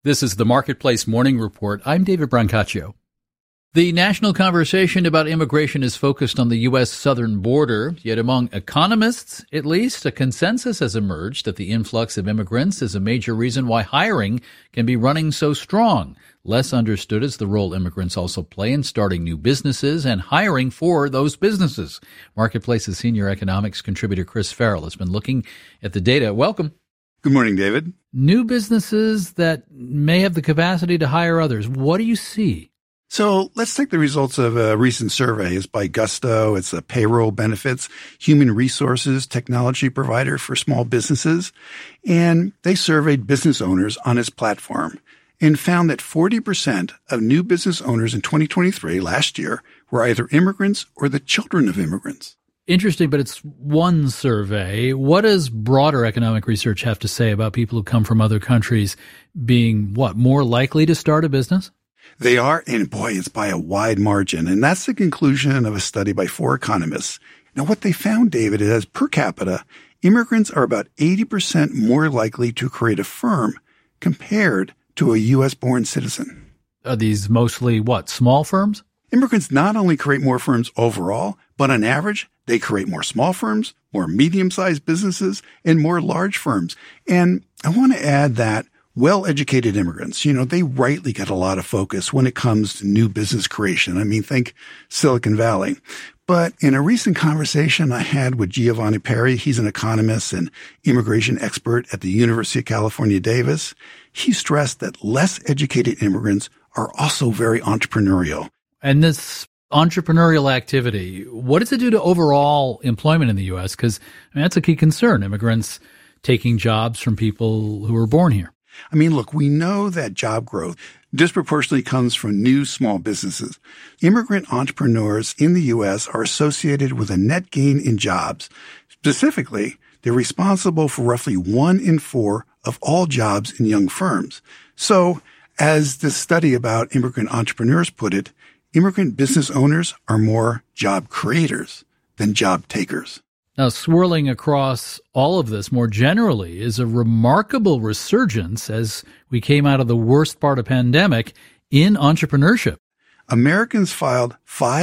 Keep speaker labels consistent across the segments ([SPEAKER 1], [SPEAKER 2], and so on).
[SPEAKER 1] This is the Marketplace Morning Report. I'm David Brancaccio. The national conversation about immigration is focused on the U.S. southern border, yet among economists, at least, a consensus has emerged that the influx of immigrants is a major reason why hiring can be running so strong. Less understood is the role immigrants also play in starting new businesses and hiring for those businesses. Marketplace's senior economics contributor Chris Farrell has been looking at the data. Welcome.
[SPEAKER 2] Good morning, David.
[SPEAKER 1] New businesses that may have the capacity to hire others. What do you see?
[SPEAKER 2] So let's take the results of a recent survey. It's by Gusto. It's a payroll benefits, human resources technology provider for small businesses. And they surveyed business owners on its platform and found that 40% of new business owners in 2023, last year, were either immigrants or the children of immigrants.
[SPEAKER 1] Interesting, but it's one survey. What does broader economic research have to say about people who come from other countries being, more likely to start a business?
[SPEAKER 2] They are, and boy, it's by a wide margin. And that's the conclusion of a study by 4 economists. Now, what they found, David, is per capita, immigrants are about 80% more likely to create a firm compared to a U.S.-born citizen.
[SPEAKER 1] Are these mostly, small firms?
[SPEAKER 2] Immigrants not only create more firms overall, but on average, they create more small firms, more medium-sized businesses, and more large firms. And I want to add that well-educated immigrants, they rightly get a lot of focus when it comes to new business creation. I mean, think Silicon Valley. But in a recent conversation I had with Giovanni Perry, he's an economist and immigration expert at the University of California, Davis, he stressed that less educated immigrants are also very entrepreneurial.
[SPEAKER 1] And this entrepreneurial activity, what does it do to overall employment in the U.S.? Because that's a key concern, immigrants taking jobs from people who were born here.
[SPEAKER 2] I mean, look, we know that job growth disproportionately comes from new small businesses. Immigrant entrepreneurs in the U.S. are associated with a net gain in jobs. Specifically, they're responsible for roughly 1 in 4 of all jobs in young firms. So, as this study about immigrant entrepreneurs put it, immigrant business owners are more job creators than job takers.
[SPEAKER 1] Now, swirling across all of this more generally is a remarkable resurgence as we came out of the worst part of pandemic in entrepreneurship.
[SPEAKER 2] Americans filed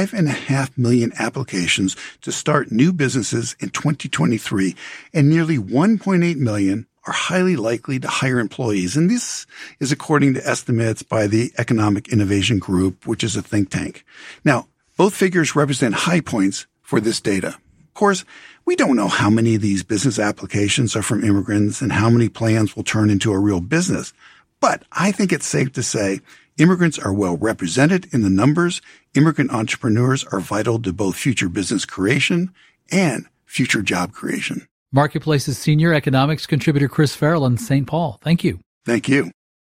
[SPEAKER 2] 5.5 million applications to start new businesses in 2023, and nearly 1.8 million are highly likely to hire employees. And this is according to estimates by the Economic Innovation Group, which is a think tank. Now, both figures represent high points for this data. Of course, we don't know how many of these business applications are from immigrants and how many plans will turn into a real business. But I think it's safe to say immigrants are well represented in the numbers. Immigrant entrepreneurs are vital to both future business creation and future job creation.
[SPEAKER 1] Marketplace's senior economics contributor Chris Farrell in St. Paul. Thank you.
[SPEAKER 2] Thank you.